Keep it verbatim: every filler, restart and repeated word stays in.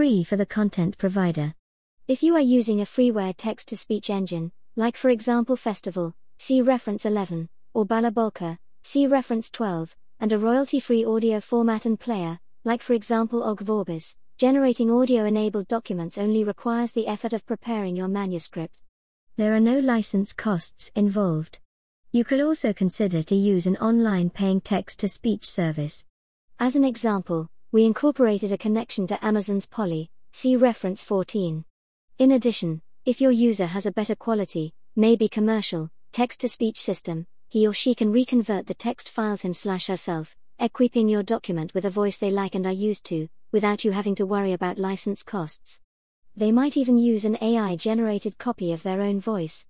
free for the content provider. If you are using a freeware text-to-speech engine, like for example Festival, see reference eleven, or Balabolka, see reference twelve, and a royalty-free audio format and player, like for example Og Vorbis, generating audio-enabled documents only requires the effort of preparing your manuscript. There are no license costs involved. You could also consider to use an online paying text-to-speech service. As an example, we incorporated a connection to Amazon's Polly, see reference fourteen. In addition, if your user has a better quality, maybe commercial, text-to-speech system, he or she can reconvert the text files him/herself, equipping your document with a voice they like and are used to, without you having to worry about license costs. They might even use an A I-generated copy of their own voice.